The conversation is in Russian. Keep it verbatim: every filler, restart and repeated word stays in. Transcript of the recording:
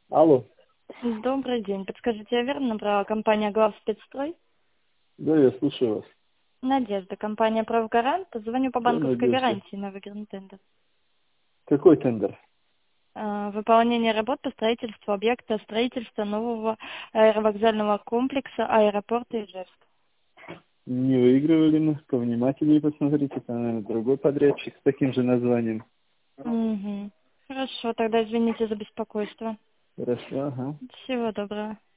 Алло. Добрый день. Подскажите, я верно набрала компания «Главспецстрой»? Да, я слушаю вас. Надежда, компания «Правгарант». Звоню по Да, банковской Надежда. гарантии на выигранный тендер. Какой тендер? А, Выполнение работ по строительству объекта строительства нового аэровокзального комплекса аэропорта Ижевск. Не выигрывали мы. Повнимательнее посмотрите. Там, наверное, другой подрядчик с таким же названием. Угу. Хорошо, тогда извините за беспокойство. Хорошо, ага. Всего доброго.